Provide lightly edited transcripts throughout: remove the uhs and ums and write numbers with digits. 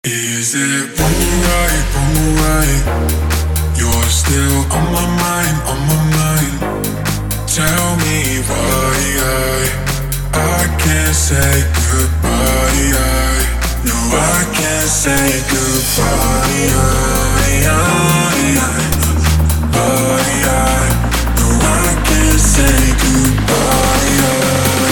Is it wrong right? You're still on my mind, on my mind. Tell me why I can't say goodbye. No, I can't say goodbye. No, I can't say goodbye.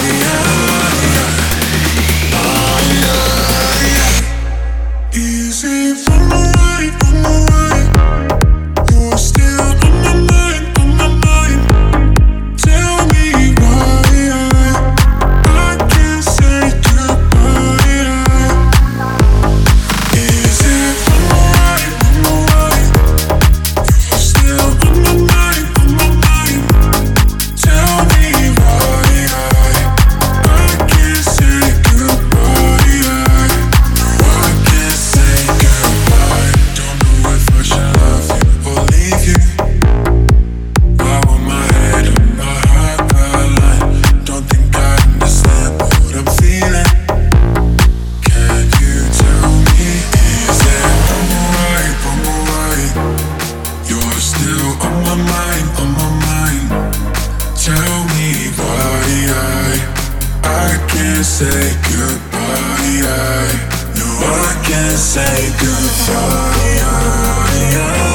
Is it wrong right? You're still on my mind, on my mind. Tell me why I can't say goodbye. Is it wrong right? You're still on my mind, on my mind. Tell me why I can't say goodbye. No, I can't say goodbye. Don't know if I should love you or leave you. I want my head on my heart line. Don't think I understand what I'm feeling. Can you tell me, is it wrong right? You're still on my mind, on my mind. Tell me why I can't say goodbye. No, I can't say goodbye.